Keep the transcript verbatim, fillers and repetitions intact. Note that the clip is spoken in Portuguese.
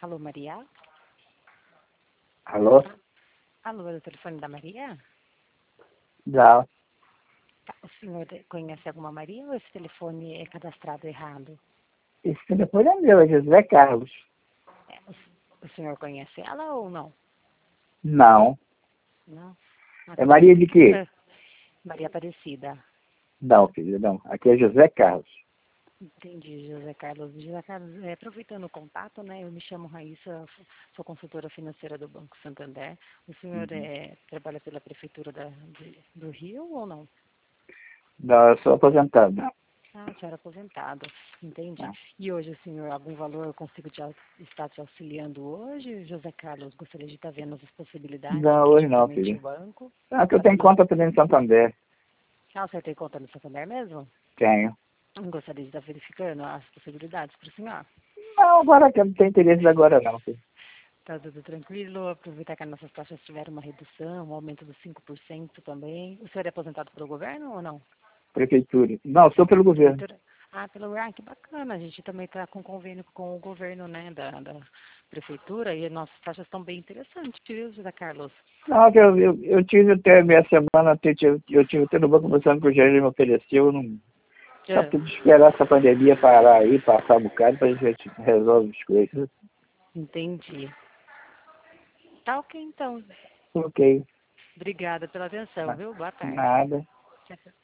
Alô, Maria? Alô? Alô, é o telefone da Maria? Não. Tá, o senhor conhece alguma Maria ou esse telefone é cadastrado errado? Esse telefone é meu, é José Carlos. É, o, o senhor conhece ela ou não? Não. Não? Ah, É tá bom. Maria de quê? É, Maria Aparecida. Não, filho, não. Aqui é José Carlos. Entendi, José Carlos. José Carlos, é, aproveitando o contato, né? Eu me chamo Raíssa, sou consultora financeira do Banco Santander. O senhor Uhum. é, trabalha pela Prefeitura da, de- do Rio ou não? Não, eu sou aposentado. Ah, o senhor é aposentado, entendi. Não, E hoje, o senhor, algum valor eu consigo te, au- estar te auxiliando hoje? José Carlos, gostaria de estar vendo as possibilidades não aqui hoje não, diretamente em filho. banco. Ah, que eu Para tenho finan... conta também em Santander. Ah, o senhor tem conta no Santander mesmo? Tenho. Gostaria de estar verificando as possibilidades para o senhor. Não, agora que eu não tenho interesse agora não, filho. Tá tudo tranquilo? Aproveitar que as nossas taxas tiveram uma redução, um aumento dos cinco por cento também. O senhor é aposentado pelo governo ou não? Prefeitura. Não, sou pelo governo. Prefeitura? Ah, pelo governo, ah, que bacana. A gente também está com convênio com o governo, né, da, da prefeitura e nossas taxas estão bem interessantes, viu, José Carlos? Não, que eu, eu, eu tive até minha semana, eu tive, eu tive até no banco conversando com o gerente me ofereceu, eu não. Só É, preciso esperar essa pandemia parar aí, passar um bocado, pra gente resolver as coisas. entendi. Tá ok, então. Ok. Obrigada pela atenção, Na- viu? Boa tarde. Nada. Tchau, tchau.